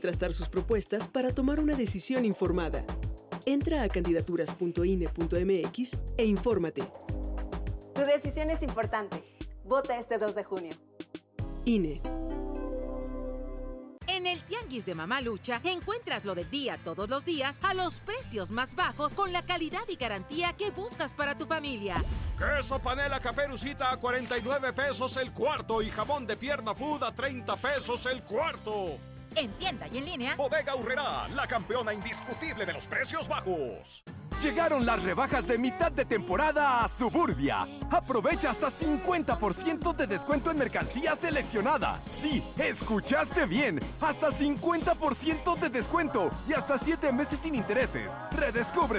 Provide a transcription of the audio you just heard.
Contrastar sus propuestas para tomar una decisión informada. Entra a candidaturas.ine.mx e infórmate. Tu decisión es importante. Vota este 2 de junio. INE. En el Tianguis de Mamalucha encuentras lo del día todos los días a los precios más bajos con la calidad y garantía que buscas para tu familia. Queso panela Caperucita a 49 pesos el cuarto y jamón de pierna food a 30 pesos el cuarto. En tienda y en línea. Bodega Aurrerá, la campeona indiscutible de los precios bajos. Llegaron las rebajas de mitad de temporada a Suburbia. Aprovecha hasta 50% de descuento en mercancía seleccionada. Sí, escuchaste bien. Hasta 50% de descuento y hasta 7 meses sin intereses. Redescubre